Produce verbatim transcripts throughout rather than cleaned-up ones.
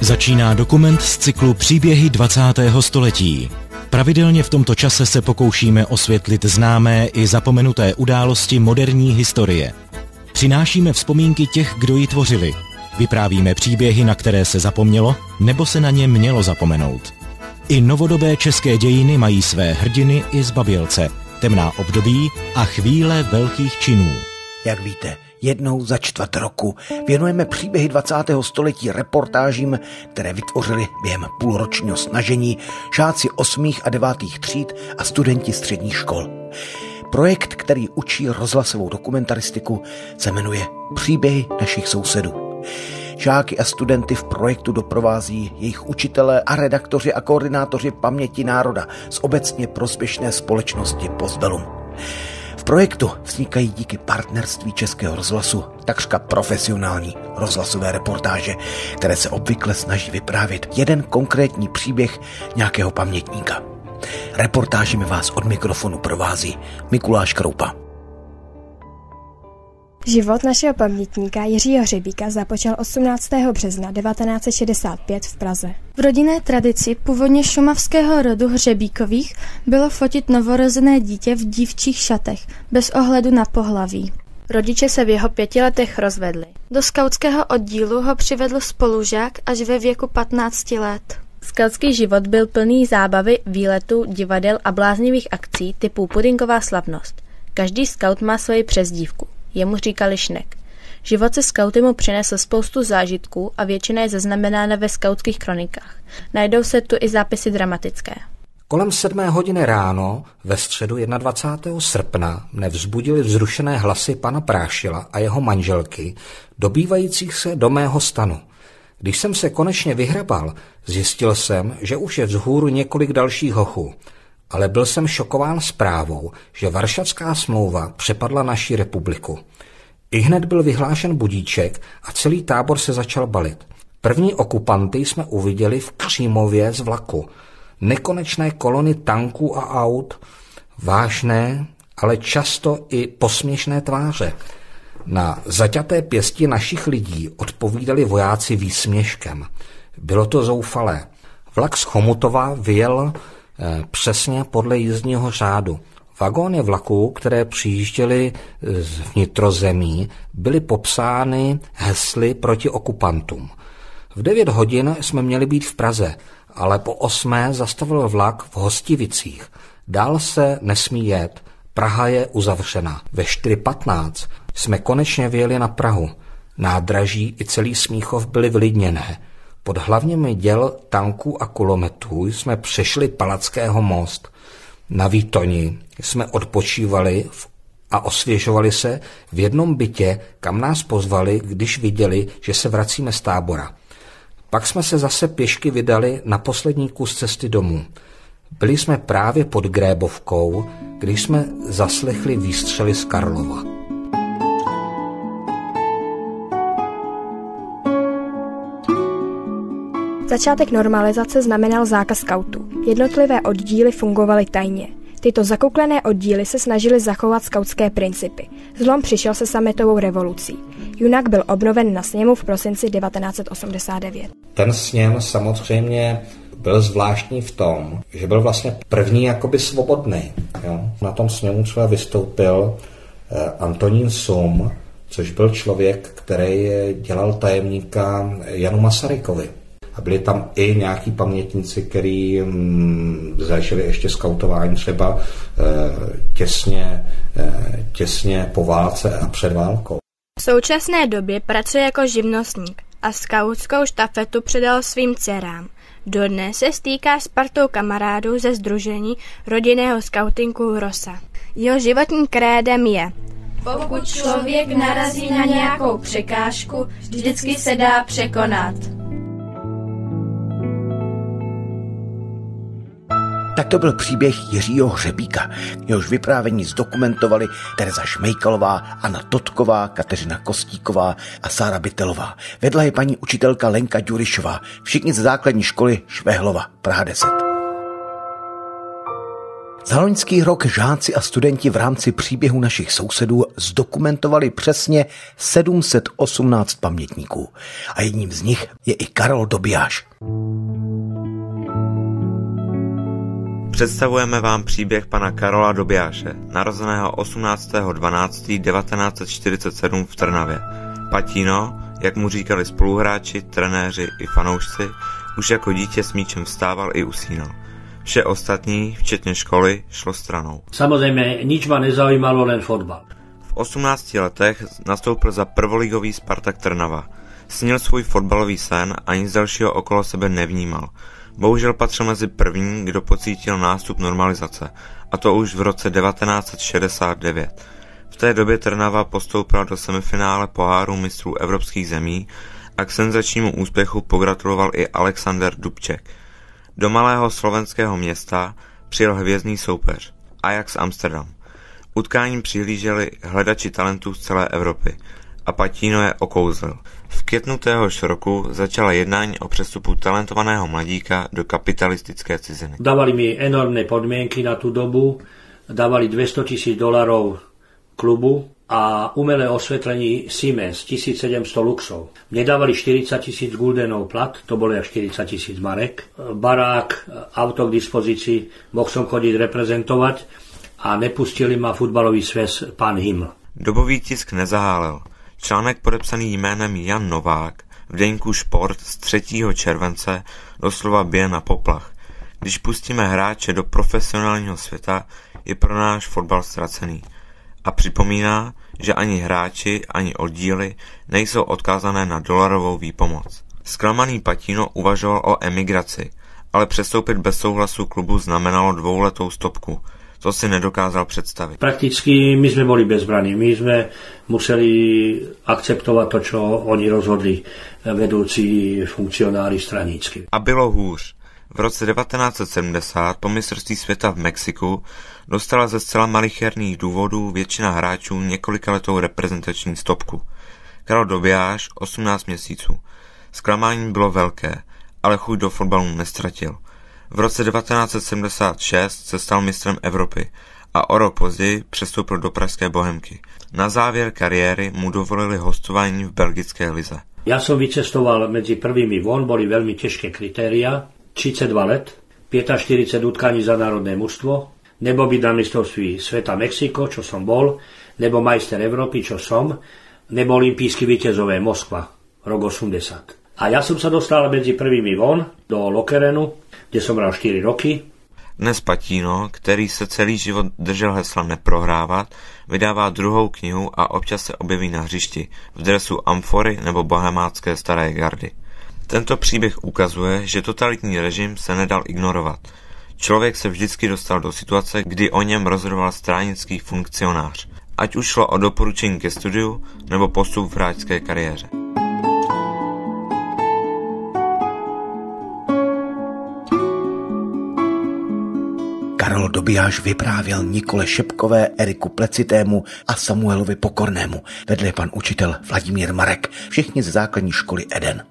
Začíná dokument z cyklu Příběhy dvacátého století. Pravidelně v tomto čase se pokoušíme osvětlit známé i zapomenuté události moderní historie. Přinášíme vzpomínky těch, kdo ji tvořili. Vyprávíme příběhy, na které se zapomnělo, nebo se na ně mělo zapomenout. I novodobé české dějiny mají své hrdiny i zbabělce, temná období a chvíle velkých činů. Jak víte, jednou za čtvrt roku věnujeme příběhy dvacátého století reportážím, které vytvořili během půlročního snažení žáci osmých a devátých tříd a studenti středních škol. Projekt, který učí rozhlasovou dokumentaristiku, se jmenuje Příběhy našich sousedů. Žáky a studenty v projektu doprovází jejich učitelé a redaktoři a koordinátoři Paměti národa z obecně prospěšné společnosti Postbellum. V projektu vznikají díky partnerství Českého rozhlasu takřka profesionální rozhlasové reportáže, které se obvykle snaží vyprávět jeden konkrétní příběh nějakého pamětníka. Reportážemi vás od mikrofonu provází Mikuláš Kroupa. Život našeho pamětníka Jiřího Hřebíka započal osmnáctého března devatenáct set šedesát pět v Praze. V rodinné tradici původně šumavského rodu Hřebíkových bylo fotit novorozené dítě v dívčích šatech, bez ohledu na pohlaví. Rodiče se v jeho pěti letech rozvedli. Do skautského oddílu ho přivedl spolužák až ve věku patnácti let. Skautský život byl plný zábavy, výletů, divadel a bláznivých akcí typu pudinková slavnost. Každý skaut má svoji přezdívku. Jemu říkali Šnek. Život se skauty mu přinesl spoustu zážitků a většina je zaznamenána ve skautských kronikách. Najdou se tu i zápisy dramatické. Kolem sedmé hodiny ráno ve středu dvacátého prvního srpna mne vzbudily vzrušené hlasy pana Prášila a jeho manželky, dobývajících se do mého stanu. Když jsem se konečně vyhrabal, zjistil jsem, že už je vzhůru několik dalších hochů. Ale byl jsem šokován zprávou, že Varšavská smlouva přepadla naši republiku. Ihned byl vyhlášen budíček a celý tábor se začal balit. První okupanty jsme uviděli v Křímově z vlaku. Nekonečné kolony tanků a aut, vážné, ale často i posměšné tváře. Na zaťaté pěsti našich lidí odpovídali vojáci výsměškem. Bylo to zoufalé. Vlak z Chomutova vyjel přesně podle jízdního řádu. Vagóny vlaků, které přijížděly z vnitrozemí, byly popsány hesly proti okupantům. V devět hodin jsme měli být v Praze, ale po osmé zastavil vlak v Hostivicích. Dál se nesmí jet, Praha je uzavřena. Ve čtyři patnáct jsme konečně vyjeli na Prahu. Nádraží i celý Smíchov byly vylidněné. Pod hlavními děl tanků a kulometů jsme přešli Palackého most. Na Výtoni jsme odpočívali a osvěžovali se v jednom bytě, kam nás pozvali, když viděli, že se vracíme z tábora. Pak jsme se zase pěšky vydali na poslední kus cesty domů. Byli jsme právě pod Grébovkou, když jsme zaslechli výstřely z Karlova. Začátek normalizace znamenal zákaz skautů. Jednotlivé oddíly fungovaly tajně. Tyto zakouklené oddíly se snažily zachovat skautské principy. Zlom přišel se sametovou revolucí. Junak byl obnoven na sněmu v prosinci devatenáct set osmdesát devět. Ten sněm samozřejmě byl zvláštní v tom, že byl vlastně první jakoby svobodný. Jo? Na tom sněmu třeba vystoupil eh, Antonín Sum, což byl člověk, který dělal tajemníka Janu Masarykovi. A byli tam i nějaký pamětníci, kteří hm, zažili ještě skautování třeba e, těsně, e, těsně po válce a před válkou. V současné době pracuje jako živnostník a skautskou štafetu předal svým dcerám. Dodnes se stýká s partou kamarádů ze sdružení rodinného skautinku Rosa. Jeho životním krédem je: pokud člověk narazí na nějakou překážku, vždycky se dá překonat. Tak to byl příběh Jiřího Hřebíka, jehož vyprávění zdokumentovali Tereza Šmejkalová, Anna Totková, Kateřina Kostíková a Sára Bytelová. Vedla je paní učitelka Lenka Ďurišová, všichni ze základní školy Švehlova, Praha deset. Za loňský rok žáci a studenti v rámci příběhu našich sousedů zdokumentovali přesně sedm set osmnáct pamětníků. A jedním z nich je i Karol Dobijáš. Představujeme vám příběh pana Karola Dobijáše, narozeného osmnáctého dvanáctého devatenáct set čtyřicet sedm v Trnavě. Patíno, jak mu říkali spoluhráči, trenéři i fanoušci, už jako dítě s míčem vstával i usínal. Vše ostatní, včetně školy, šlo stranou. Samozřejmě nič ma nezaujímalo, len fotbal. V osmnácti letech nastoupil za prvoligový Spartak Trnava. Snil svůj fotbalový sen a nic dalšího okolo sebe nevnímal. Bohužel patřil mezi první, kdo pocítil nástup normalizace, a to už v roce devatenáct set šedesát devět. V té době Trnava postoupila do semifinále poháru mistrů evropských zemí a k senzačnímu úspěchu pogratuloval i Alexander Dubček. Do malého slovenského města přijel hvězdný soupeř Ajax Amsterdam. Utkáním přihlíželi hledači talentů z celé Evropy a Patíno je okouzlil. V květnu téhož roku začala jednání o přestupu talentovaného mladíka do kapitalistické ciziny. Dávali mi enormné podmienky na tú dobu, dávali dvesto tisíc dolarov klubu a umelé osvetlení Siemens tisícsedemsto luxov. Mne dávali štyridsať tisíc guldenov plat, to bolo jak štyridsať tisíc marek. Barák, auto k dispozícii, mohl som chodiť reprezentovať a nepustili ma futbalový sväz pán Himl. Dobový tisk nezahálel. Článek podepsaný jménem Jan Novák v deníku Šport z třetího července doslova bije na poplach. Když pustíme hráče do profesionálního světa, je pro náš fotbal ztracený. A připomíná, že ani hráči, ani oddíly nejsou odkázané na dolarovou výpomoc. Zklamaný Patíno uvažoval o emigraci, ale přestoupit bez souhlasu klubu znamenalo dvouletou stopku. To si nedokázal představit. Prakticky my sme boli bezbraní. My sme museli akceptovať to, čo oni rozhodli vedúci funkcionári stranícky. A bylo hůř. V roce devatenáct set sedmdesát po mistrovství světa v Mexiku dostala ze zcela malicherných důvodů většina hráčů několikaletou reprezentační stopku. Karol Dobijáš osmnáct měsíců. Zklamání bylo velké, ale chuť do fotbalu nestratil. V roce devatenáct set sedmdesát šest se stal mistrem Evropy a o rok později přestoupil do pražské Bohemky. Na závěr kariéry mu dovolili hostování v belgické lize. Ja som vycestoval medzi prvými von, boli veľmi ťažké kritéria. tridsaťdva let, štyridsať päť utkaní za národné mužstvo, nebo byť na mistrovství sveta Mexiko, čo som bol, nebo majster Európy, čo som, nebo olympijský víťazové Moskva, rok osemdesiat. A ja som sa dostal medzi prvými von do Lokerenu, kde som hral štyri roky. Dnes Patíno, který se celý život držel hesla neprohrávat, vydává druhou knihu a občas se objeví na hřišti v dresu Amfory nebo bohemácké Staré gardy. Tento příběh ukazuje, že totalitní režim se nedal ignorovat. Člověk se vždycky dostal do situace, kdy o něm rozhodoval stranický funkcionář, ať už šlo o doporučení ke studiu nebo postup v hráčské kariéře. Karol Dobijáš vyprávěl Nikole Šepkové, Eriku Plecitému a Samuelovi Pokornému. Vedle je pan učitel Vladimír Marek, všichni ze základní školy Eden.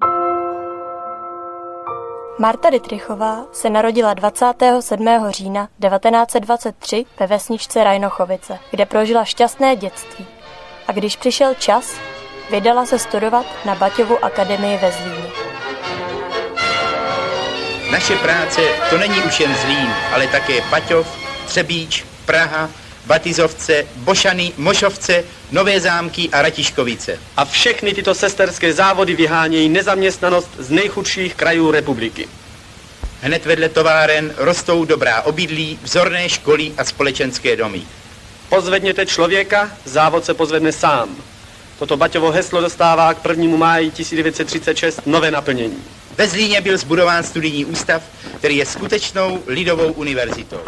Marta Dittrichová se narodila dvacátého sedmého října devatenáct set dvacet tři ve vesničce Rajnochovice, kde prožila šťastné dětství. A když přišel čas, vydala se studovat na Baťovu akademii ve Zlíně. Naše práce to není už jen Zlín, ale také Baťov, Třebíč, Praha, Batizovce, Bošany, Mošovce, Nové Zámky a Ratiškovice. A všechny tyto sesterské závody vyhánějí nezaměstnanost z nejchudších krajů republiky. Hned vedle továren rostou dobrá obydlí, vzorné školy a společenské domy. Pozvedněte člověka, závod se pozvedne sám. Toto Baťovo heslo dostává k prvnímu máji tisíc devět set třicet šest nové naplnění. Ve Zlíně byl zbudován studijní ústav, který je skutečnou lidovou univerzitou.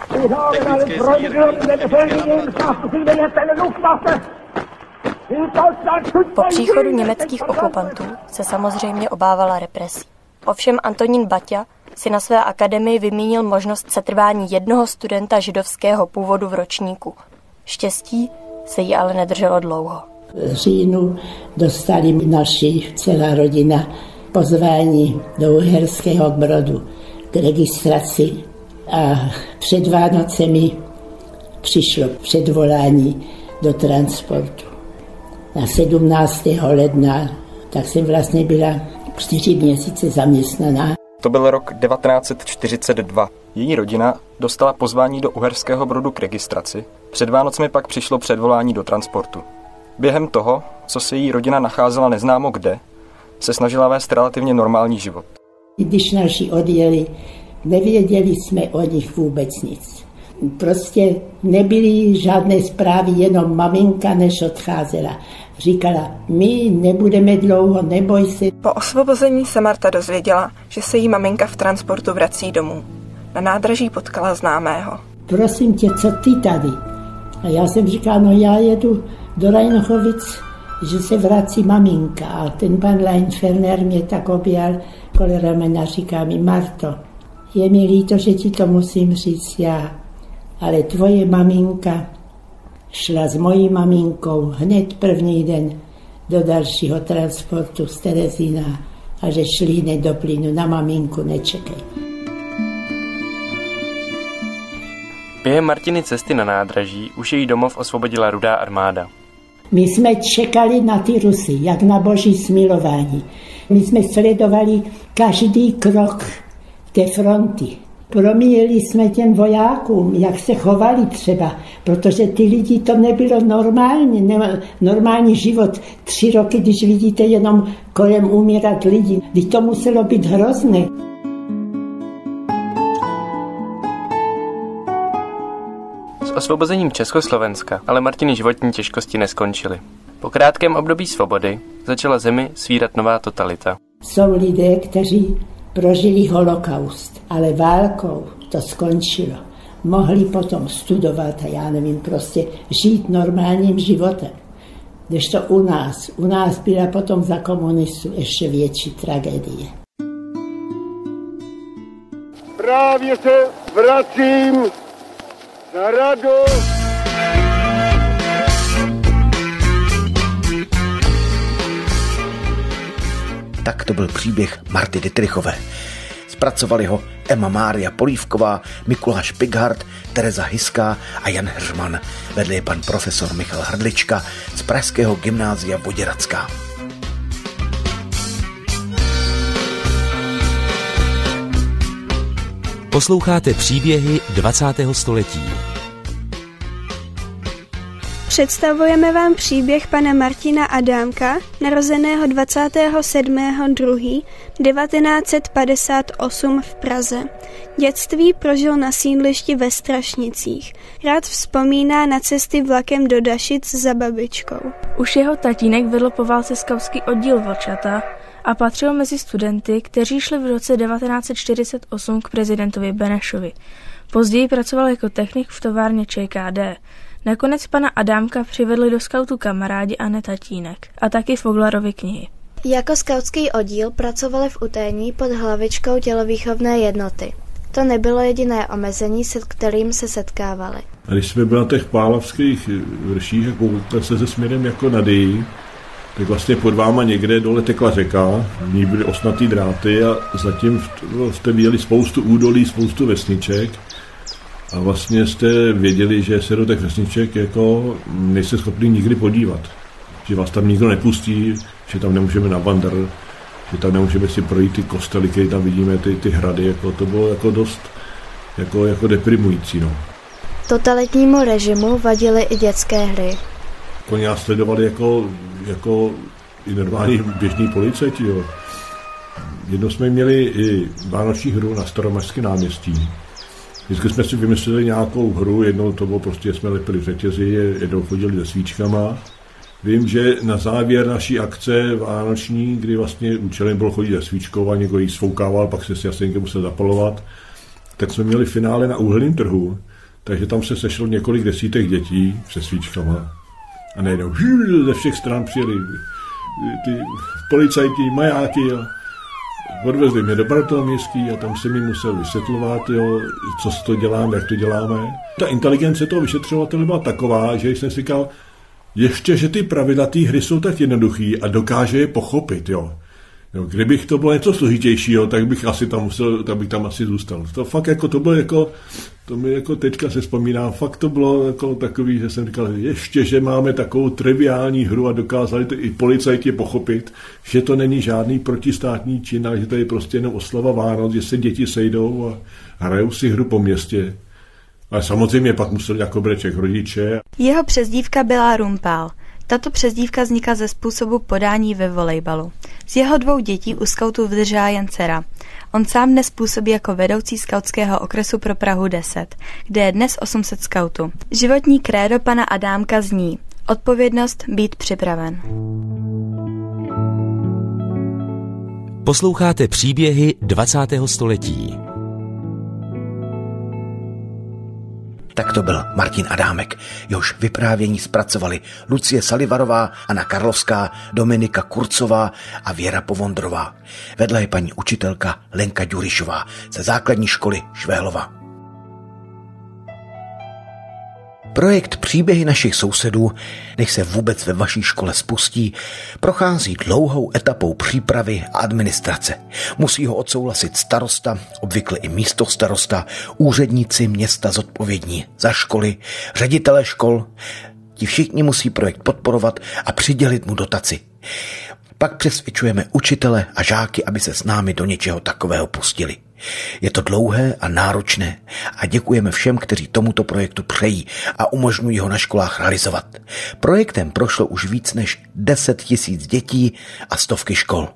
Po příchodu německých okupantů se samozřejmě obávala represí. Ovšem Antonín Baťa si na své akademii vymínil možnost setrvání jednoho studenta židovského původu v ročníku. Štěstí se jí ale nedrželo dlouho. V říjnu dostali naši celá rodina pozvání do Uherského Brodu k registraci A před Vánocemi přišlo předvolání do transportu. Na sedmnáctého ledna, tak jsem vlastně byla čtyři měsíce zaměstnaná. To byl rok devatenáct set čtyřicet dva. Její rodina dostala pozvání do Uherského Brodu k registraci. Před Vánocemi pak přišlo předvolání do transportu. Během toho, co se její rodina nacházela neznámo kde, se snažila vést relativně normální život. Když naši odjeli, nevěděli jsme o nich vůbec nic. Prostě nebyly žádné zprávy, jenom maminka, než odcházela. Říkala, my nebudeme dlouho, neboj se. Po osvobození se Marta dozvěděla, že se jí maminka v transportu vrací domů. Na nádraží potkala známého. Prosím tě, co ty tady? A já jsem říkala, no já jedu do Rajnochovic, že se vrací maminka. A ten pan Leinfelner mě tak objal kolem ramena, říká mi, Marto, je mi líto, že ti to musím říct já, ale tvoje maminka šla s mojí maminkou hned první den do dalšího transportu z Terezína a že šli hned do plynu, na maminku nečekej. Během Martiny cesty na nádraží už její domov osvobodila Rudá armáda. My jsme čekali na ty Rusy, jak na boží smilování. My jsme sledovali každý krok té fronty. Promíjeli jsme těm vojákům, jak se chovali třeba, protože ty lidi to nebylo normální, ne, normální život. Tři roky, když vidíte jenom kolem umírat lidi, když to muselo být hrozné. S osvobozením Československa ale Martiny životní těžkosti neskončily. Po krátkém období svobody začala zemi svírat nová totalita. Jsou lidé, kteří prožili holokaust, ale válkou to skončilo. Mohli potom studovat a já nevím, prostě žít normálním životem. Kdežto u nás, u nás byla potom za komunistů ještě větší tragédie. Právě se vracím na radost. Tak to byl příběh Marty Dittrichové. Zpracovali ho Emma Mária Polívková, Mikuláš Pighart, Tereza Hyská a Jan Heřman. Vedl je pan profesor Michal Hrdlička z Pražského gymnázia Voděracká. Posloucháte příběhy dvacátého století. Představujeme vám příběh pana Martina Adámka, narozeného dvacátého sedmého druhého devatenáct set padesát osm v Praze. Dětství prožil na sídlišti ve Strašnicích. Rád vzpomíná na cesty vlakem do Dašic za babičkou. Už jeho tatínek vedl po válce skautský oddíl Vlčata a patřil mezi studenty, kteří šli v roce devatenáct set čtyřicet osm k prezidentovi Benešovi. Později pracoval jako technik v továrně Č K D. Nakonec pana Adámka přivedli do skautu kamarádi a ne tatínek a taky Foglarovy knihy. Jako skautský oddíl pracovali v utajení pod hlavičkou tělovýchovné jednoty. To nebylo jediné omezení, se kterým se setkávali. A když jsme byli na těch pálavských vrších a koukali se se směrem jako na Dyji, tak vlastně pod váma někde dole tekla řeka, v ní byly osnatý dráty a zatím jste viděli spoustu údolí, spoustu vesniček. A vlastně jste věděli, že se do těch vesniček jako nejste schopni nikdy podívat. Že vás tam nikdo nepustí, že tam nemůžeme na vandr, že tam nemůžeme si projít ty kostely, které tam vidíme, ty, ty hrady. Jako, to bylo jako dost jako, jako deprimující. No. Totalitnímu režimu vadily i dětské hry. Oni nás sledovali jako, jako i normální běžní policajti. Jo. Jednou jsme měli i vánoční hru na Staroměstském náměstí. Vždycky jsme si vymysleli nějakou hru, jednou to bylo prostě, jsme lepili řetězy, jednou chodili se svíčkama. Vím, že na závěr naší akce vánoční, kdy vlastně účelem bylo chodit se svíčkou a někdo jí svoukával, pak se si jasenky musel zapalovat, tak jsme měli finále na Uhelném trhu, takže tam se sešlo několik desítek dětí se svíčkama. A najednou ze všech stran přijeli ty policajti, majáky a odvezli mě do Bartolomějský a tam se mi musel vysvětlovat, jo, co to děláme, jak to děláme. Ta inteligence toho vyšetřovatele byla taková, že jsem si říkal, ještě, že ty pravidla té hry jsou tak jednoduchý a dokáže je pochopit, jo. Jo, kdybych to bylo něco složitějšího, tak bych asi tam musel, tak bych tam asi zůstal. To fakt jako to bylo jako, to mi jako teďka se vzpomínám, fakt to bylo jako takový, že jsem říkal, ještě, že máme takovou triviální hru a dokázali to i policajti pochopit, že to není žádný protistátní čin, ale že to je prostě jenom oslava Vánoc, že se děti sejdou a hrajou si hru po městě. Ale samozřejmě pak museli jako breček rodiče. Jeho přezdívka byla Rumpál. Tato přezdívka vznikla ze způsobu podání ve volejbalu. Z jeho dvou dětí u skautů vydržela jen dcera. On sám dnes působí jako vedoucí skautského okresu pro Prahu deset, kde je dnes osm set skautů. Životní krédo pana Adámka zní: odpovědnost být připraven. Posloucháte příběhy dvacátého století. Tak to byl Martin Adámek, jehož vyprávění zpracovali Lucie Salivarová, Anna Karlovská, Dominika Kurcová a Věra Povondrová. Vedle je paní učitelka Lenka Ďurišová ze základní školy Švéhlova. Projekt Příběhy našich sousedů, než se vůbec ve vaší škole spustí, prochází dlouhou etapou přípravy a administrace. Musí ho odsouhlasit starosta, obvykle i místostarosta, úředníci města zodpovědní za školy, ředitelé škol. Ti všichni musí projekt podporovat a přidělit mu dotaci. Pak přesvědčujeme učitele a žáky, aby se s námi do něčeho takového pustili. Je to dlouhé a náročné a děkujeme všem, kteří tomuto projektu přejí a umožňují ho na školách realizovat. Projektem prošlo už víc než deset tisíc dětí a stovky škol.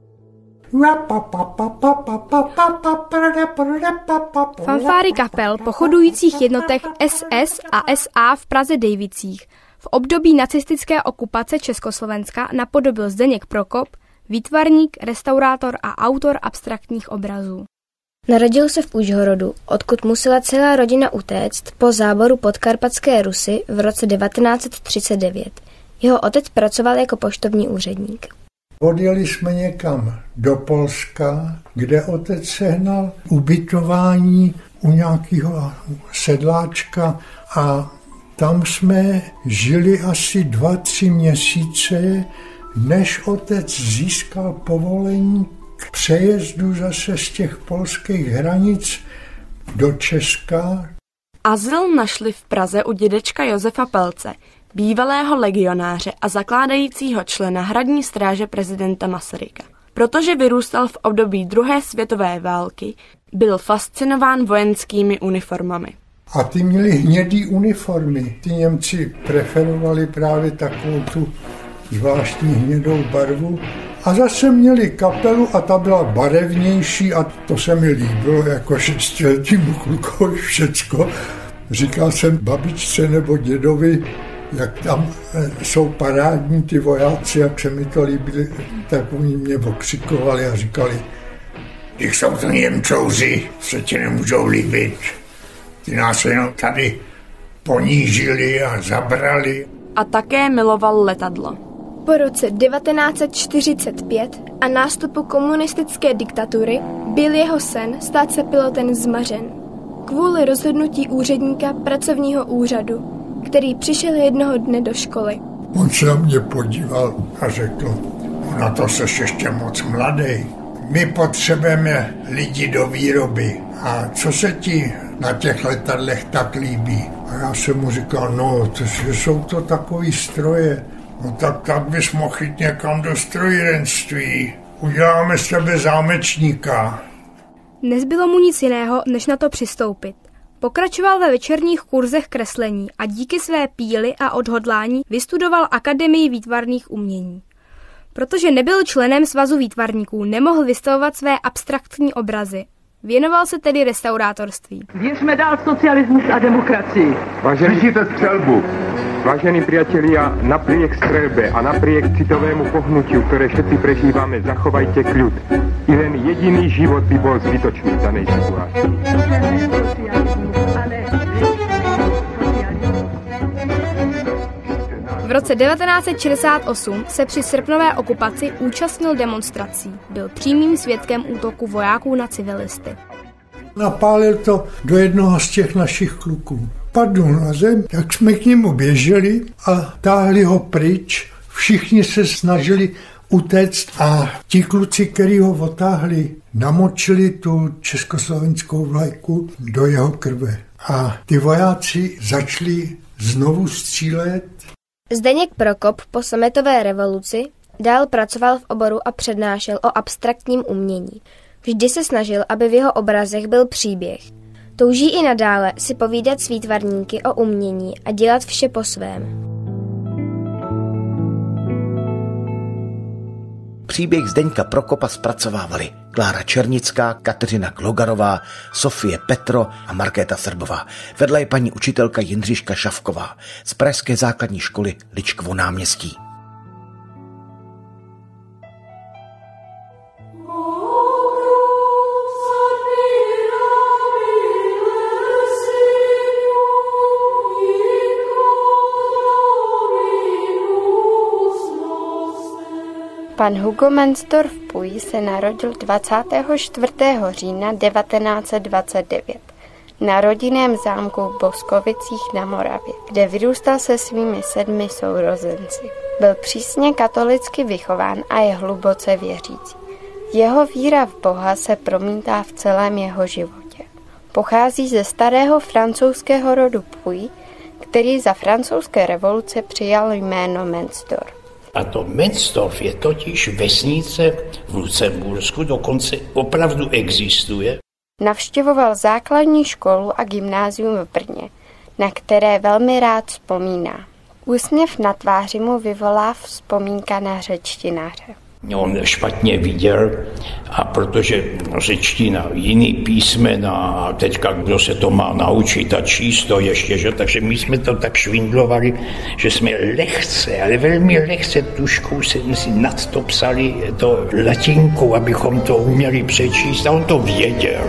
Fanfáry kapel pochodujících jednotek S S a S A v Praze Dejvicích v období nacistické okupace Československa napodobil Zdeněk Prokop, výtvarník, restaurátor a autor abstraktních obrazů. Narodil se v Užhorodu, odkud musela celá rodina utéct po záboru podkarpatské Rusy v roce devatenáct set třicet devět. Jeho otec pracoval jako poštovní úředník. Odjeli jsme někam do Polska, kde otec sehnal ubytování u nějakého sedláčka a tam jsme žili asi dva, tři měsíce, než otec získal povolení k přejezdu zase z těch polských hranic do Česka. Azyl našli v Praze u dědečka Josefa Pelce, bývalého legionáře a zakládajícího člena hradní stráže prezidenta Masaryka. Protože vyrůstal v období druhé světové války, byl fascinován vojenskými uniformami. A ty měli hnědý uniformy. Ty Němci preferovali právě takovou tu zvláštní hnědou barvu. A zase měli kapelu a ta byla barevnější a to se mi líbilo, jako šestiletýmu klukovi všecko. Říkal jsem babičce nebo dědovi, jak tam jsou parádní ty vojáci, jak se mi to líbili, tak oni mě okřikovali a říkali, když jsou to Němcouři, se ti nemůžou líbit. Ty nás jenom tady ponížili a zabrali. A také miloval letadlo. Po roce devatenáct set čtyřicet pět a nástupu komunistické diktatury byl jeho sen stát se pilotem zmařen. Kvůli rozhodnutí úředníka pracovního úřadu, který přišel jednoho dne do školy. On se na mě podíval a řekl, na to seš ještě moc mladý. My potřebujeme lidi do výroby. A co se ti na těch letadlech tak líbí? A já jsem mu říkal, no, to, že jsou to takový stroje. No tak, tak bys mohl jít někam do strojírenství. Uděláme z tebe zámečníka. Nezbylo mu nic jiného, než na to přistoupit. Pokračoval ve večerních kurzech kreslení a díky své píli a odhodlání vystudoval Akademii výtvarných umění. Protože nebyl členem Svazu výtvarníků, nemohl vystavovat své abstraktní obrazy. Věnoval se tedy restaurátorství. Věřme dál socialismus a demokracii. Slyšíte střelbu. Vážení priatelia, napriek strelbe a napriek citovému pohnutiu, ktoré všetci prežívame, zachovajte kľud. I len jediný život by bol zbytočný v danej situácii. V roce devatenáct set šedesát osm se při srpnové okupaci účastnil demonstrací. Byl přímým svědkem útoku vojáků na civilisty. Napálil to do jednoho z těch našich kluků. Padl na zem, tak jsme k němu běželi a táhli ho pryč. Všichni se snažili utéct a ti kluci, který ho otáhli, namočili tu československou vlajku do jeho krve. A ty vojáci začali znovu střílet. Zdeněk Prokop po sametové revoluci dál pracoval v oboru a přednášel o abstraktním umění. Vždy se snažil, aby v jeho obrazech byl příběh. Touží i nadále si povídat s výtvarníky o umění a dělat vše po svém. Příběh Zdeňka Prokopa zpracovávali Klára Černická, Kateřina Klogarová, Sofie Petro a Markéta Srbová. Vedla je paní učitelka Jindřiška Šavková z pražské základní školy Ličkovo náměstí. Pan Hugo Mensdorf Puy se narodil dvacátého čtvrtého října devatenáct set dvacet devět na rodinném zámku v Boskovicích na Moravě, kde vyrůstal se svými sedmi sourozenci. Byl přísně katolicky vychován a je hluboce věřící. Jeho víra v Boha se promítá v celém jeho životě. Pochází ze starého francouzského rodu Puy, který za francouzské revoluce přijal jméno Mensdorf. A to Mensdorf je totiž vesnice v Lucembursku, dokonce opravdu existuje. Navštěvoval základní školu a gymnázium v Brně, na které velmi rád vzpomíná. Úsměv na tváři mu vyvolá vzpomínka na řečtináře. On špatně viděl a protože řečtina, jiný písmena a teďka kdo se to má naučit a číst to ještě, že? Takže my jsme to tak švindlovali, že jsme lehce, ale velmi lehce tuškou se si nad to psali to latinkou, abychom to uměli přečíst a on to věděl.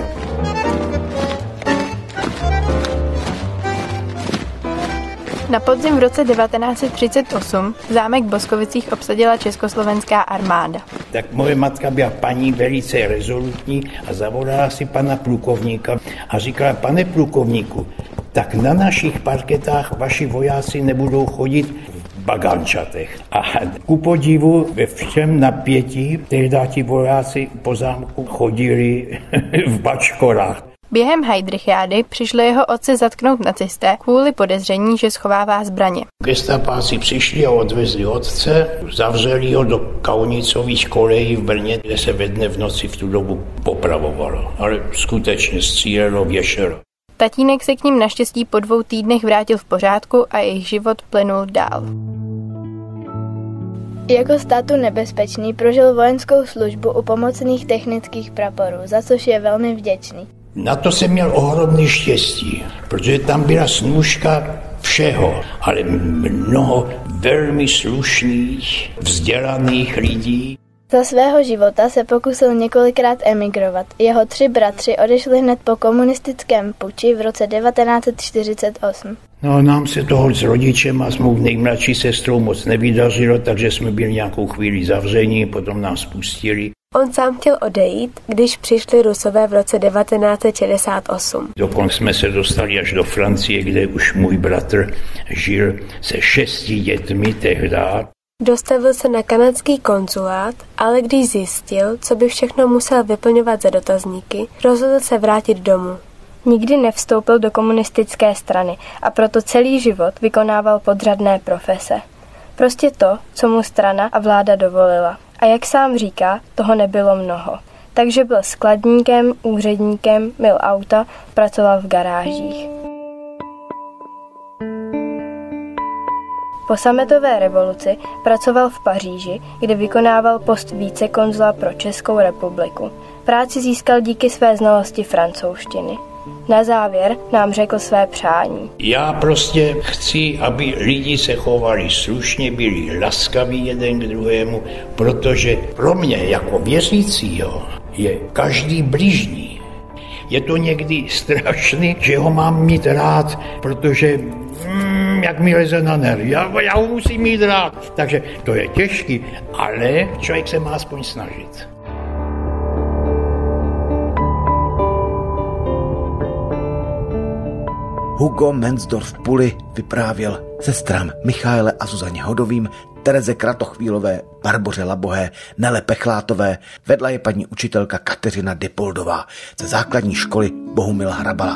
Na podzim v roce devatenáct set třicet osm zámek v Boskovicích obsadila československá armáda. Tak moje matka byla paní velice rezolutní a zavolala si pana plukovníka a říkala, pane plukovníku, tak na našich parketách vaši vojáci nebudou chodit v bagančatech. A ku podivu ve všem napětí tehdy ti vojáci po zámku chodili v bačkorách. Během Heydrichiády přišli jeho otce zatknout nacisté kvůli podezření, že schovává zbraně. Gestapáci přišli a odvezli otce, zavřeli ho do kaunicových kolejí v Brně, kde se ve dne v noci v tu dobu popravovalo, ale skutečně střílelo, věšelo. Tatínek se k ním naštěstí po dvou týdnech vrátil v pořádku a jejich život plynul dál. Jako státu nebezpečný prožil vojenskou službu u pomocných technických praporů, za což je velmi vděčný. Na to jsem měl ohromný štěstí, protože tam byla snůška všeho, ale mnoho velmi slušných, vzdělaných lidí. Za svého života se pokusil několikrát emigrovat. Jeho tři bratři odešli hned po komunistickém puči v roce devatenáct set čtyřicet osm. No nám se toho s rodičem a s mou nejmladší sestrou moc nevydařilo, takže jsme byli nějakou chvíli zavření, potom nás pustili. On sám chtěl odejít, když přišli Rusové v roce devatenáct set šedesát osm. Dokonce jsme se dostali až do Francie, kde už můj bratr žil se šesti dětmi tehdy. Dostavil se na kanadský konzulát, ale když zjistil, co by všechno musel vyplňovat za dotazníky, rozhodl se vrátit domů. Nikdy nevstoupil do komunistické strany a proto celý život vykonával podřadné profese. Prostě to, co mu strana a vláda dovolila. A jak sám říká, toho nebylo mnoho. Takže byl skladníkem, úředníkem, myl auta, pracoval v garážích. Po sametové revoluci pracoval v Paříži, kde vykonával post vícekonzula pro Českou republiku. Práci získal díky své znalosti francouzštiny. Na závěr nám řekl své přání. Já prostě chci, aby lidi se chovali slušně, byli laskaví jeden k druhému, protože pro mě jako věřícího je každý bližní. Je to někdy strašný, že ho mám mít rád, protože mm, jak mi leze na nervy, já, já ho musím mít rád. Takže to je těžký, ale člověk se má aspoň snažit. Hugo Mensdorf v Puli vyprávěl sestrám Michaele a Zuzaně Hodovým, Tereze Kratochvílové, Barboře Labohé, Nele Pechlátové, vedla je paní učitelka Kateřina Dipoldová ze základní školy Bohumila Hrabala.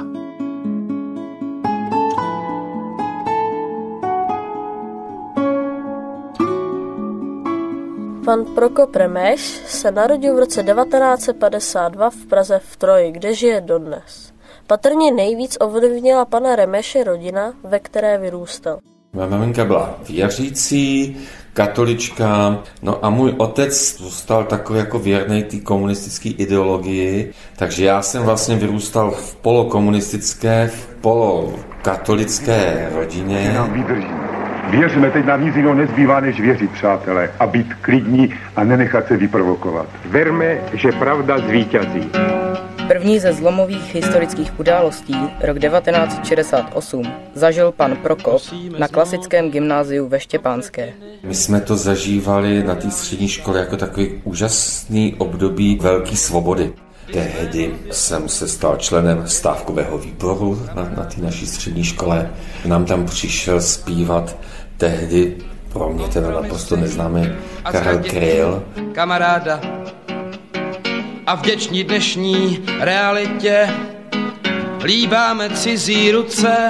Pan Prokop Remeš se narodil v roce devatenáct set padesát dva v Praze v Troji, kde žije dodnes. Patrně nejvíc ovlivnila pana Remeše rodina, ve které vyrůstal. Má maminka byla věřící, katolička, no a můj otec zůstal takový jako věrnej té komunistické ideologii, takže já jsem vlastně vyrůstal v polokomunistické, v polokatolické rodině. Nám vydrží. Věřme, teď nám nic jiného nezbývá, než věřit, přátelé, a být klidní a nenechat se vyprovokovat. Verme, že pravda zvítězí. První ze zlomových historických událostí, rok devatenáct set šedesát osm, zažil pan Prokop na klasickém gymnáziu ve Štěpánské. My jsme to zažívali na té střední škole jako takový úžasný období velké svobody. Tehdy jsem se stal členem stávkového výboru na, na té naší střední škole. Nám tam přišel zpívat tehdy pro mě teda naprosto neznámý Karel Kryl. Kamaráda a vděční dnešní realitě líbáme cizí ruce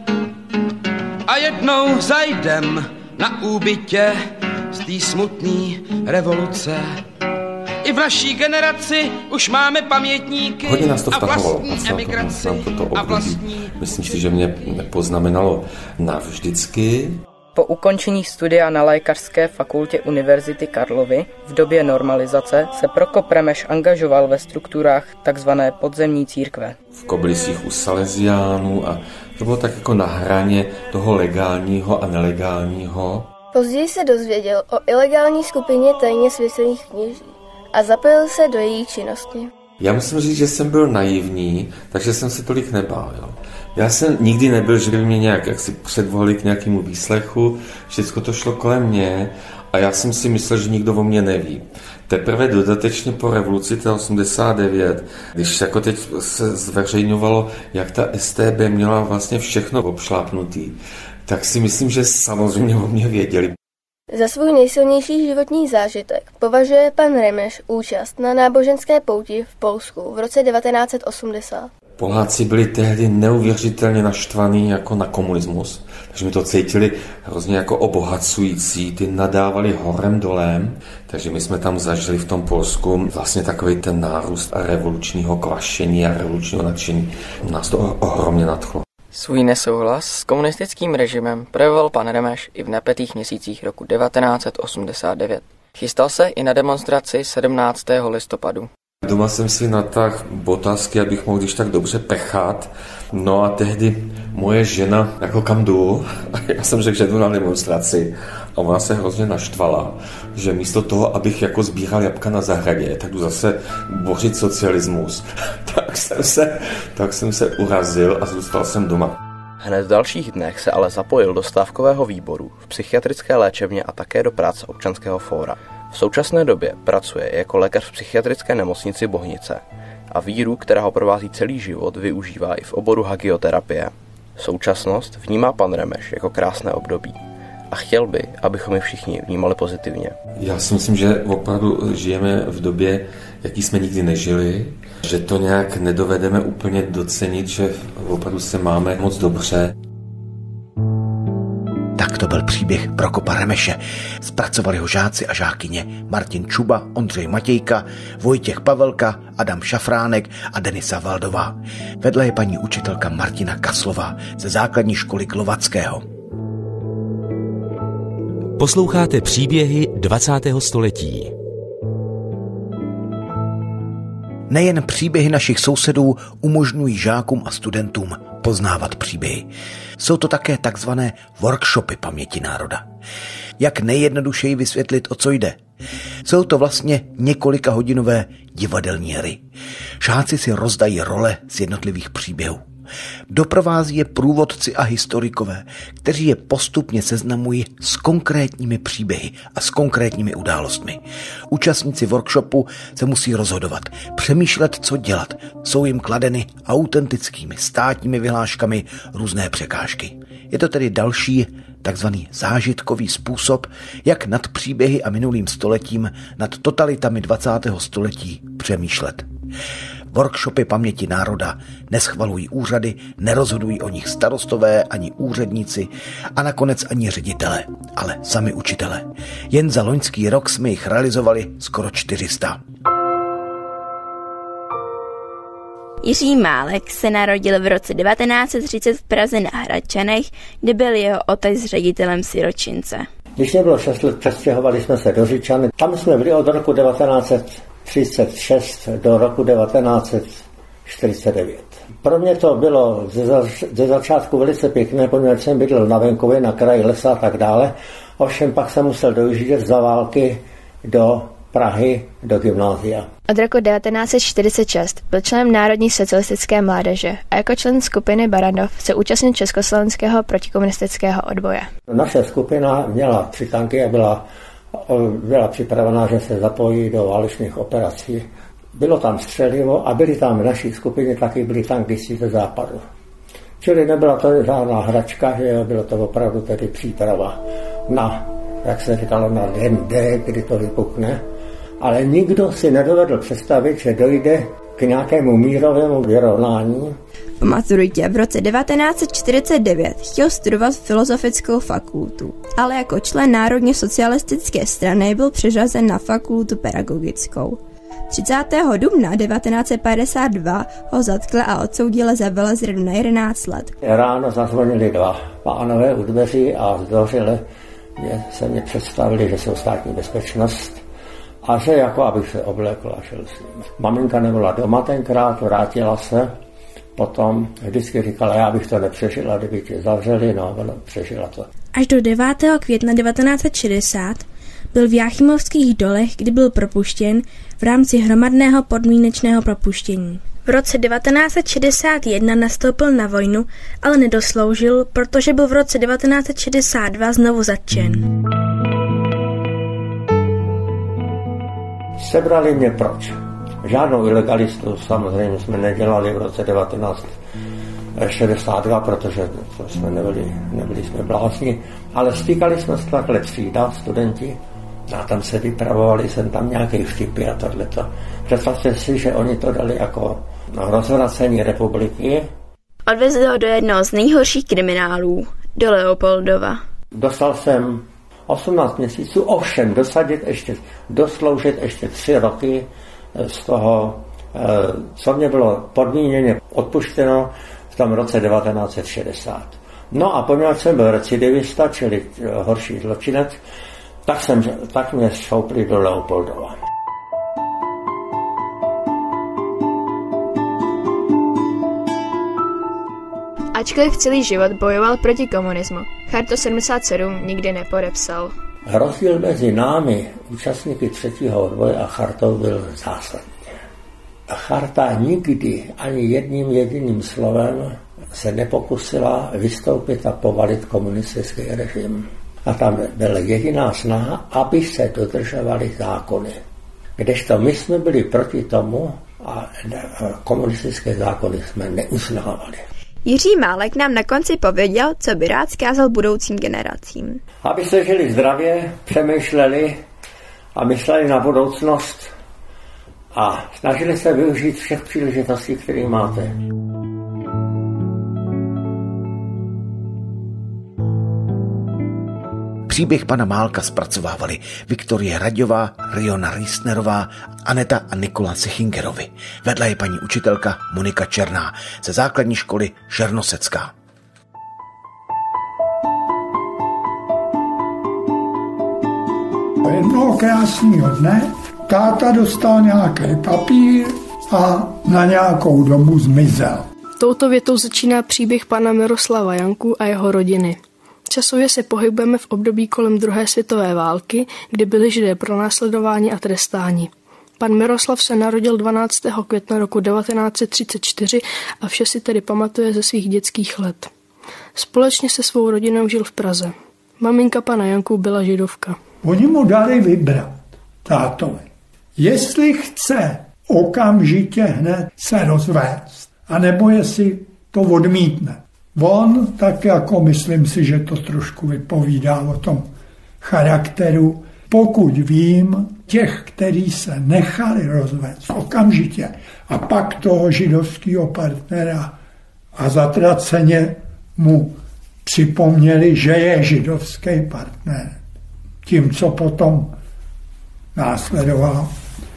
a jednou zajdem na úbytě z té smutný revoluce. I v naší generaci už máme pamětníky. Hodně nás to a vtahovalo vlastní emigraci toto období. a vlastní... Myslím si, že mě poznamenalo navždycky. Po ukončení studia na Lékařské fakultě Univerzity Karlovy v době normalizace se Prokop Remeš angažoval ve strukturách tzv. Podzemní církve. V Kobylisích u Salesiánů a to bylo tak jako na hraně toho legálního a nelegálního. Později se dozvěděl o ilegální skupině tajně svěcených kněží a zapojil se do její činnosti. Já musím říct, že jsem byl naivní, takže jsem se tolik nebál. Jo. Já jsem nikdy nebyl, že by mě nějak jak si předvolili k nějakému výslechu, všechno to šlo kolem mě a já jsem si myslel, že nikdo o mě neví. Teprve dodatečně po revoluci té osmdesát devět, když jako teď se zveřejňovalo, jak ta S T B měla vlastně všechno obšlápnutý, tak si myslím, že samozřejmě o mě věděli. Za svůj nejsilnější životní zážitek považuje pan Remeš účast na náboženské pouti v Polsku v roce devatenáct set osmdesát. Poláci byli tehdy neuvěřitelně naštvaní jako na komunismus, takže mi to cítili hrozně jako obohacující, ty nadávali horem dolem, takže my jsme tam zažili v tom Polsku vlastně takový ten nárůst revolučního kvašení a revolučního nadšení. Nás to ohromně nadchlo. Svůj nesouhlas s komunistickým režimem projevoval pan Remeš i v napetých měsících roku devatenáct set osmdesát devět. Chystal se i na demonstraci sedmnáctého listopadu. Doma jsem si natáhl botázky, abych mohl když tak dobře pechat. No a tehdy moje žena, jako kam jdu? Já jsem řekl, že jdu na demonstraci. A ona se hrozně naštvala, že místo toho, abych jako sbíral jabka na zahradě, tak jdu zase bořit socialismus. tak, jsem se, tak jsem se urazil a zůstal jsem doma. Hned v dalších dnech se ale zapojil do stávkového výboru, v psychiatrické léčebně a také do práce občanského fóra. V současné době pracuje jako lékař v psychiatrické nemocnici Bohnice a víru, která ho provází celý život, využívá i v oboru hagioterapie. Současnost vnímá pan Remeš jako krásné období a chtěl by, abychom ji všichni vnímali pozitivně. Já si myslím, že opravdu žijeme v době, jaký jsme nikdy nežili, že to nějak nedovedeme úplně docenit, že opravdu se máme moc dobře. Tak to byl příběh Prokopa Remeše. Zpracovali ho žáci a žákyně Martin Čuba, Ondřej Matějka, Vojtěch Pavelka, Adam Šafránek a Denisa Valdová. Vedle je paní učitelka Martina Kaslová ze základní školy Glovackého. Posloucháte příběhy dvacátého století. Nejen příběhy našich sousedů umožňují žákům a studentům poznávat příběhy. Jsou to také takzvané workshopy paměti národa. Jak nejjednodušeji vysvětlit, o co jde? Jsou to vlastně několika hodinové divadelní hry. Žáci si rozdají role z jednotlivých příběhů. Doprovází je průvodci a historikové, kteří je postupně seznamují s konkrétními příběhy a s konkrétními událostmi. Účastníci workshopu se musí rozhodovat, přemýšlet, co dělat. Jsou jim kladeny autentickými státními vyhláškami různé překážky. Je to tedy další takzvaný zážitkový způsob, jak nad příběhy a minulým stoletím, nad totalitami dvacátého století přemýšlet. Workshopy paměti národa neschvalují úřady, nerozhodují o nich starostové ani úředníci a nakonec ani ředitele, ale sami učitele. Jen za loňský rok jsme jich realizovali skoro čtyři sta. Jiří Málek se narodil v roce devatenáct set třicet v Praze na Hradčanech, kde byl jeho otec ředitelem siročince. Když mě bylo šest let, přestěhovali jsme se do Říčany. Tam jsme byli od roku devatenáct set třicet šest do roku devatenáct set čtyřicet devět. Pro mě to bylo ze, zač- ze začátku velice pěkné, protože jsem bydlel na venkově, na kraji lesa a tak dále. Ovšem pak jsem musel dojíždět za války do Prahy, do gymnázia. Od roku devatenáct set čtyřicet šest byl členem Národní socialistické mládeže a jako člen skupiny Barandov se účastnil československého protikomunistického odboje. Naše skupina měla tři tanky a byla, byla připravená, že se zapojí do válečných operací. Bylo tam střelivo a byli tam v naší skupině taky byli tankisti ze západu. Čili nebyla to žádná hračka, že bylo to opravdu tedy příprava na, jak se říkalo, na den D, kdy to vypukne. Ale nikdo si nedovedl představit, že dojde k nějakému mírovému vyrovnání. Po maturitě v roce devatenáct set čtyřicet devět chtěl studovat filozofickou fakultu, ale jako člen Národně socialistické strany byl přeřazen na fakultu pedagogickou. třicátého dubna devatenáct set padesát dva ho zatkli a odsoudili za velezradu na jedenáct let. Ráno zazvonili dva pánové u dveří a zdvořile mě, se mě představili, že jsou státní bezpečnost a že jako abych se oblekl a šel s ním. Maminka nebyla doma tenkrát, vrátila se, potom vždycky říkala, já bych to nepřežila, kdyby tě zavřeli, no, ona přežila to. Až do devátého května devatenáct set šedesát byl v Jáchymovských dolech, kdy byl propuštěn v rámci hromadného podmínečného propuštění. V roce devatenáct set šedesát jedna nastoupil na vojnu, ale nedosloužil, protože byl v roce devatenáct set šedesát dva znovu zatčen. Sebrali mě proč? Žádnou ilegalistu samozřejmě jsme nedělali v roce devatenáct set šedesát dva, protože to jsme nebyli, nebyli jsme blázni, ale stýkali jsme se takhle třída, studenti, a tam se vypravovali, jsem tam nějaké vtipy a tohleto. Představte si, že oni to dali jako rozvracení republiky. Odvezli ho do jednoho z nejhorších kriminálů, do Leopoldova. Dostal jsem osmnáct měsíců, ovšem dosadit ještě, dosloužit ještě tři roky z toho, co mě bylo podmíněně odpuštěno v tom roce devatenáct set šedesát. No a poněvadž jsem byl recidivista, čili horší zločinec, tak, jsem, tak mě šoupli do Leopoldova. Ačkoliv celý život bojoval proti komunismu, Chartu sedmdesát sedm nikdy nepodepsal. Rozdíl mezi námi, účastníky třetího odboje, a chartou byl zásadní. Charta nikdy ani jedním jediným slovem se nepokusila vystoupit a povalit komunistický režim. A tam byla jediná snaha, aby se dodržovaly zákony. Kdežto my jsme byli proti tomu a komunistické zákony jsme neuznávali. Jiří Málek nám na konci pověděl, co by rád zkázal budoucím generacím. Aby se žili zdravě, přemýšleli a mysleli na budoucnost a snažili se využít všech příležitostí, které máte. Příběh pana Málka zpracovávali Viktorie Raďová, Riona Rýsnerová, Aneta a Nikola Sechingerovi. Vedle je paní učitelka Monika Černá ze základní školy Žernosecká. Jednoho krásného dne táta dostal nějaký papír a na nějakou dobu zmizel. Touto větou začíná příběh pana Miroslava Janku a jeho rodiny. Časově se pohybujeme v období kolem druhé světové války, kdy byli Židé pronásledováni a trestáni. Pan Miroslav se narodil dvanáctého května roku devatenáct set třicet čtyři a vše si tedy pamatuje ze svých dětských let. Společně se svou rodinou žil v Praze. Maminka pana Janku byla židovka. Oni mu dali vybrat, tátovi, jestli chce okamžitě hned se rozvést, anebo jestli to odmítne. On, tak jako myslím si, že to trošku vypovídá o tom charakteru, pokud vím, těch, kteří se nechali rozvést okamžitě a pak toho židovského partnera a zatraceně mu připomněli, že je židovský partner. Tím, co potom následovalo,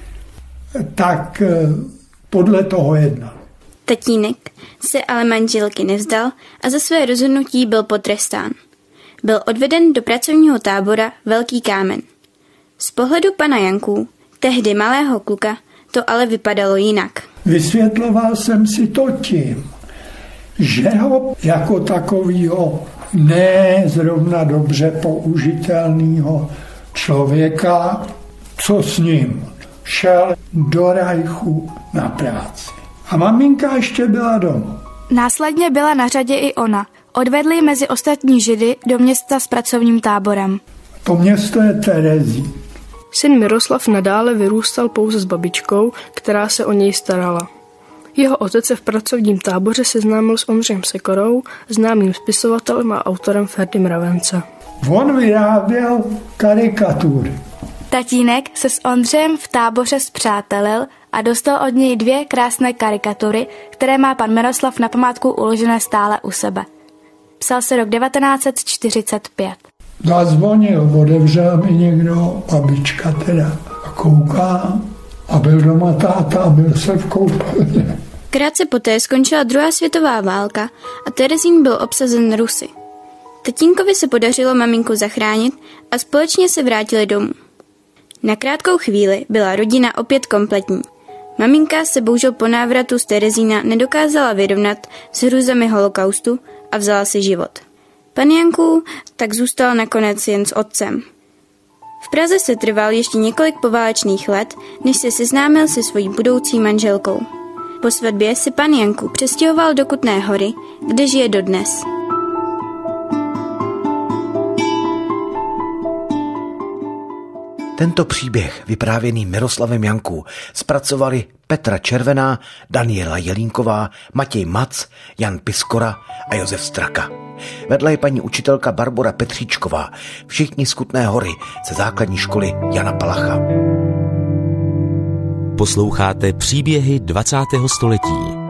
tak podle toho jednal. Tatínek se ale manželky nevzdal a za své rozhodnutí byl potrestán. Byl odveden do pracovního tábora Velký Kámen. Z pohledu pana Janků, tehdy malého kluka, to ale vypadalo jinak. Vysvětloval jsem si to tím, že ho jako takovýho ne zrovna dobře použitelného člověka, co s ním, šel do Reichu na práci. A maminka ještě byla doma. Následně byla na řadě i ona. Odvedli mezi ostatní Židy do města s pracovním táborem. To město je Terezín. Syn Miroslav nadále vyrůstal pouze s babičkou, která se o něj starala. Jeho otec se v pracovním táboře seznámil s Ondřejem Sekorou, známým spisovatelem a autorem Ferdy Mravence. On vyráběl karikatury. Tatínek se s Ondřejem v táboře spřátelil a dostal od něj dvě krásné karikatury, které má pan Miroslav na památku uložené stále u sebe. Psal se rok devatenáct set čtyřicet pět. Zazvonil, otevřel mi někdo, babička teda, a kouká a byl doma táta a byl se v koupelně. Krátce poté skončila druhá světová válka a Terezín byl obsazen Rusy. Tatínkovi se podařilo maminku zachránit a společně se vrátili domů. Na krátkou chvíli byla rodina opět kompletní. Maminka se bohužel po návratu z Terezína nedokázala vyrovnat s hrůzami holokaustu a vzala si život. Pan Janků tak zůstal nakonec jen s otcem. V Praze se trval ještě několik poválečných let, než se seznámil se svojí budoucí manželkou. Po svatbě si pan Janků přestěhoval do Kutné Hory, kde žije dodnes. Tento příběh, vyprávěný Miroslavem Jankou, zpracovali Petra Červená, Daniela Jelínková, Matěj Mac, Jan Piskora a Josef Straka. Vedle je paní učitelka Barbora Petříčková, všichni z Kutné Hory ze základní školy Jana Palacha. Posloucháte příběhy dvacátého století.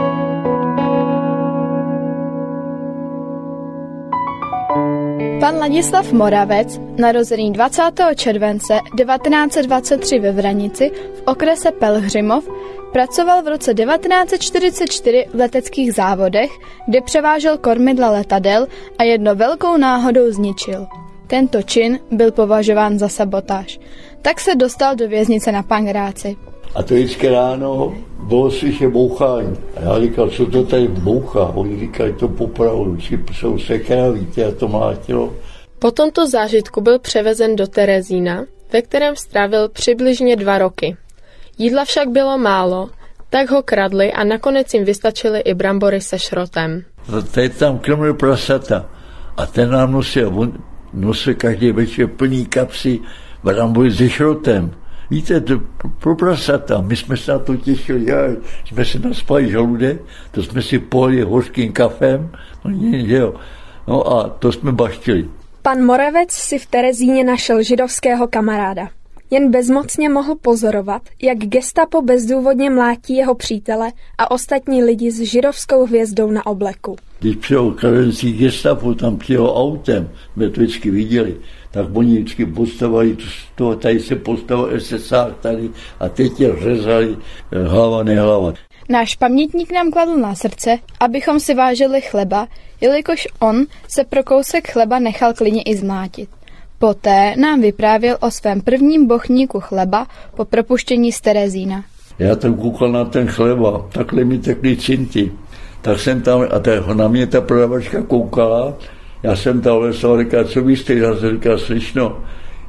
Pan Ladislav Moravec, narozený dvacátého července devatenáct set dvacet tři ve Vranici v okrese Pelhřimov, pracoval v roce devatenáct set čtyřicet čtyři v leteckých závodech, kde převážel kormidla letadel a jedno velkou náhodou zničil. Tento čin byl považován za sabotáž. Tak se dostal do věznice na Pangráci. A to vždycky ráno bylo slyšet bouchání. A já říkal, co to tady bouchá? Oni říkali, to popravdu, či jsou sekera, víte, a to mlátilo. Po tomto zážitku byl převezen do Terezína, ve kterém strávil přibližně dva roky. Jídla však bylo málo, tak ho kradli a nakonec jim vystačily i brambory se šrotem. Teď tam krmil prasata a ten nám nosil, on nosil každý večer plný kapsy brambory se šrotem. Víte, to pro prasata, my jsme se na to těšili, já, jsme si naspali žaludek, to jsme si pohli hořkým kafem, no, že jo. No a to jsme baštili. Pan Moravec si v Terezíně našel židovského kamaráda. Jen bezmocně mohl pozorovat, jak gestapo bezdůvodně mlátí jeho přítele a ostatní lidi s židovskou hvězdou na obleku. Když přijel kradenský gestapo, tam přijel autem, jsme to vždycky viděli, tak oni vždycky postavali, to, tady se postavil es es á tady a teď je řezali hlava nehlava. Náš pamětník nám kladl na srdce, abychom si vážili chleba, jelikož on se pro kousek chleba nechal klidně i zmlátit. Poté nám vyprávěl o svém prvním bochníku chleba po propuštění z Terezína. Já tam koukal na ten chleba, takhle mi tekly cinty. Tak jsem tam, a ta, na mě ta prodavačka koukala, já jsem tam lesal, říkal, co byste, já jsem říkal, slyšno,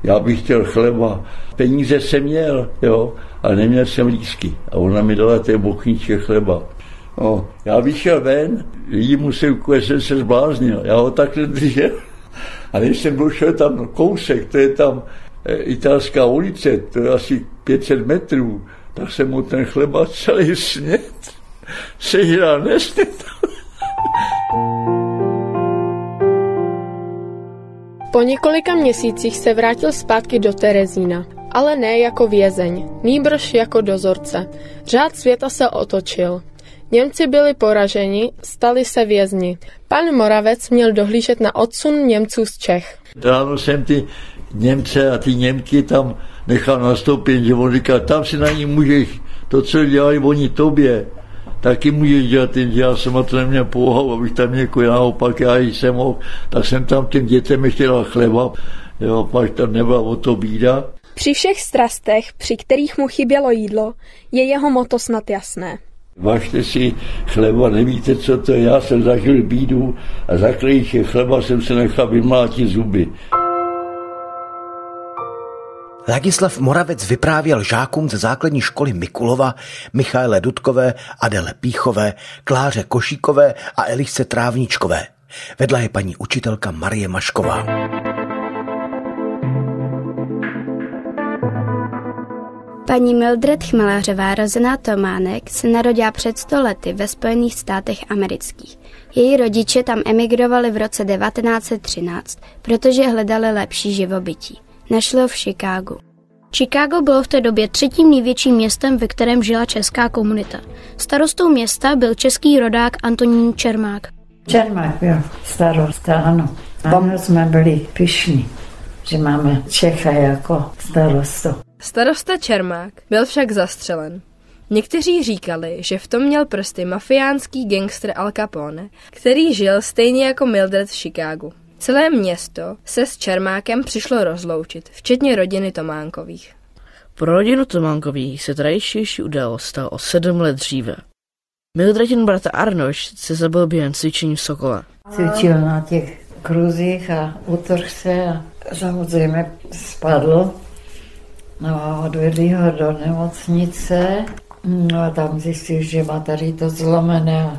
já bych chtěl chleba. Peníze jsem měl, jo, ale neměl jsem lísky. A ona mi dala té bochničky chleba. No, já vyšel ven, lidi museli, jsem se zbláznil, já ho takhle držel. A když jsem došel tam kousek, to je tam e, italská ulice, to je asi pět set metrů, tak jsem mu ten chleba celý sněd sežral, nesněd. Po několika měsících se vrátil zpátky do Terezína, ale ne jako vězeň, nýbrž jako dozorce. Řád světa se otočil. Němci byli poraženi, stali se vězni. Pan Moravec měl dohlížet na odsun Němců z Čech. Ráno jsem ty Němce a ty Němky tam nechal nastoupit, že on říkal, tam si na ní můžeš, to, co dělají oni tobě, taky můžeš dělat, že já jsem na to neměl pouhou, abych tam někoho naopak, já jsem mohl, tak jsem tam těm dětem ještě dal chleba, jo, pak tam nebyla o to bída. Při všech strastech, při kterých mu chybělo jídlo, je jeho motto snad jasné. Važte si chleba, nevíte, co to je, já jsem zažil bídu a za klíče chleba jsem se nechal vymlátit zuby. Ladislav Moravec vyprávěl žákům ze základní školy Mikulova, Michaele Dudkové, Adele Píchové, Kláře Košíkové a Elišce Trávničkové. Vedla je paní učitelka Marie Mašková. Paní Mildred Chmelařová, rozená Tománek, se narodila před sto lety ve Spojených státech amerických. Její rodiče tam emigrovali v roce devatenáct set třináct, protože hledali lepší živobytí. Našli ho v Chicagu. Chicago bylo v té době třetím největším městem, ve kterém žila česká komunita. Starostou města byl český rodák Antonín Čermák. Čermák byl starosta, ano. Ano, jsme byli pyšní, že máme Čecha jako starostu. Starosta Čermák byl však zastřelen. Někteří říkali, že v tom měl prsty mafiánský gangster Al Capone, který žil stejně jako Mildred v Chicagu. Celé město se s Čermákem přišlo rozloučit, včetně rodiny Tománkových. Pro rodinu Tománkových se tradičnější událost stala o sedm let dříve. Mildredin bratr Arnoš se zabil během cvičení v Sokole. Cvičil na těch kruzích a utrhl se a samozřejmě spadl. No a odvedli ho do nemocnice, no a tam zjistil, že má tady to zlomené a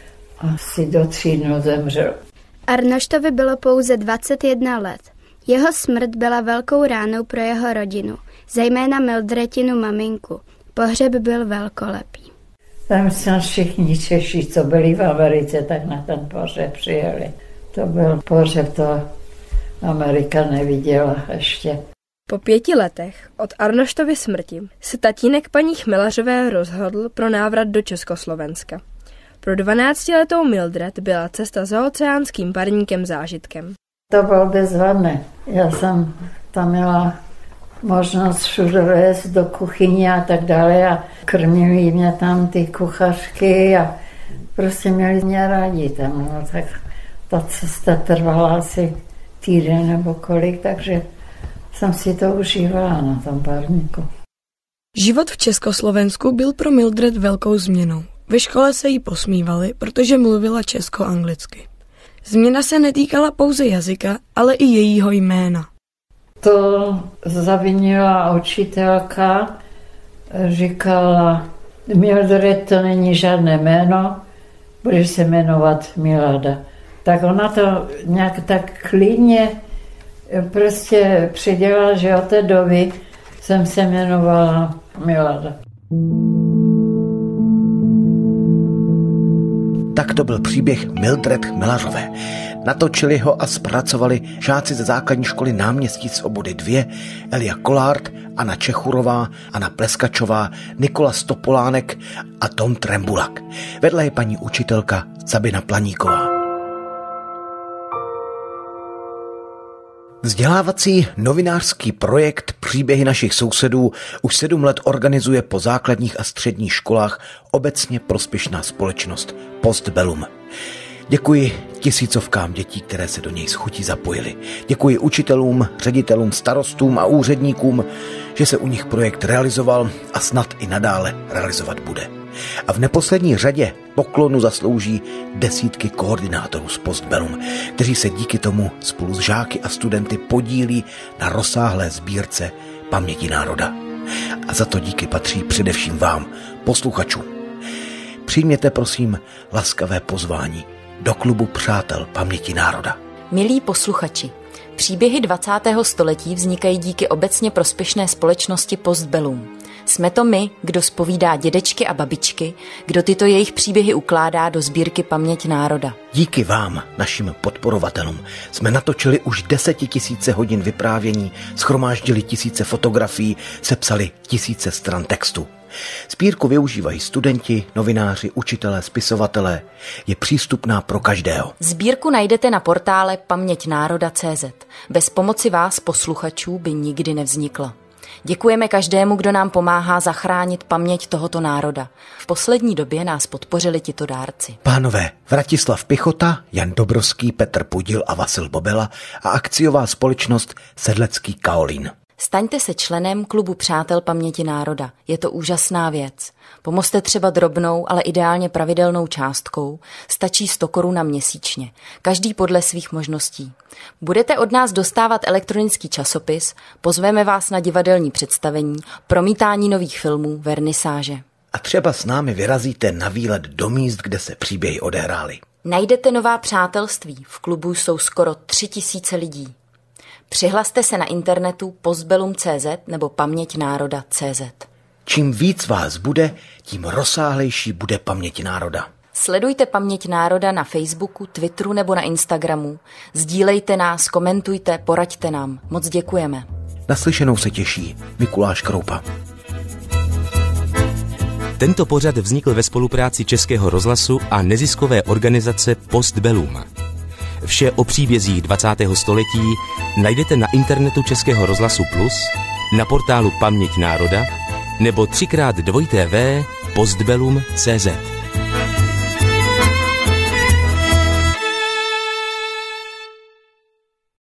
asi do tří dnů zemřel. Arnoštovi bylo pouze dvacet jedna let. Jeho smrt byla velkou ránou pro jeho rodinu, zejména Mildredinu maminku. Pohřeb byl velkolepý. Tam snad všichni Češi, co byli v Americe, tak na ten pohřeb přijeli. To byl pohřeb, to Amerika neviděla ještě. Po pěti letech od Arnoštovy smrti se tatínek paní Chmelařové rozhodl pro návrat do Československa. Pro dvanáctiletou Mildred byla cesta za oceánským parníkem zážitkem. To bylo bezvadné. Já jsem tam měla možnost všude vést do kuchyně a tak dále a krmili mě tam ty kuchařky a prostě měli mě rádi tam. No, tak ta cesta trvala asi týden nebo kolik, takže jsem si to užívala na tom parníku. Život v Československu byl pro Mildred velkou změnou. Ve škole se jí posmívali, protože mluvila česko-anglicky. Změna se netýkala pouze jazyka, ale i jejího jména. To zavinila učitelka, říkala, Mildred to není žádné jméno, budeš se jmenovat Milada. Tak ona to nějak tak klidně prostě předělala, že od té doby jsem se jmenovala Milada. Tak to byl příběh Mildred Chmelařové. Natočili ho a zpracovali žáci ze základní školy Náměstí Svobody dva, Elia Kolárt, Anna Čechurová, Anna Pleskačová, Nikola Stopolánek a Tom Trembulak. Vedle je paní učitelka Sabina Planíková. Vzdělávací novinářský projekt Příběhy našich sousedů už sedm let organizuje po základních a středních školách obecně prospěšná společnost Postbellum. Děkuji tisícovkám dětí, které se do něj s chutí zapojily. Děkuji učitelům, ředitelům, starostům a úředníkům, že se u nich projekt realizoval a snad i nadále realizovat bude. A v neposlední řadě poklonu zaslouží desítky koordinátorů z Postbellum, kteří se díky tomu spolu s žáky a studenty podílí na rozsáhlé sbírce paměti národa. A za to díky patří především vám, posluchačům. Přijměte prosím laskavé pozvání do klubu Přátel paměti národa. Milí posluchači, příběhy dvacátého století vznikají díky obecně prospěšné společnosti Postbellum. Jsme to my, kdo zpovídá dědečky a babičky, kdo tyto jejich příběhy ukládá do sbírky Paměť národa. Díky vám, našim podporovatelům, jsme natočili už desetitisíce hodin vyprávění, shromáždili tisíce fotografií, sepsali tisíce stran textu. Sbírku využívají studenti, novináři, učitelé, spisovatelé. Je přístupná pro každého. Sbírku najdete na portále paměť národa tečka cé zet. Bez pomoci vás, posluchačů, by nikdy nevznikla. Děkujeme každému, kdo nám pomáhá zachránit paměť tohoto národa. V poslední době nás podpořili tito dárci. Pánové Vratislav Pichota, Jan Dobrovský, Petr Pudil a Vasil Bobela a akciová společnost Sedlecký kaolín. Staňte se členem klubu Přátel paměti národa. Je to úžasná věc. Pomozte třeba drobnou, ale ideálně pravidelnou částkou. Stačí sto korun měsíčně. Každý podle svých možností. Budete od nás dostávat elektronický časopis, pozveme vás na divadelní představení, promítání nových filmů, vernisáže. A třeba s námi vyrazíte na výlet do míst, kde se příběhy odehrály. Najdete nová přátelství. V klubu jsou skoro tři tisíce lidí. Přihlaste se na internetu postbellum tečka cé zet nebo paměť národa tečka cé zet. Čím víc vás bude, tím rozsáhlejší bude paměť národa. Sledujte Paměť národa na Facebooku, Twitteru nebo na Instagramu. Sdílejte nás, komentujte, poraďte nám. Moc děkujeme. Naslyšenou se těší Mikuláš Kroupa. Tento pořad vznikl ve spolupráci Českého rozhlasu a neziskové organizace Postbellum. Vše o příbězích dvacátého století najdete na internetu Českého rozhlasu Plus, na portálu Paměť národa nebo třikrát dvojité v postbellum tečka cé zet.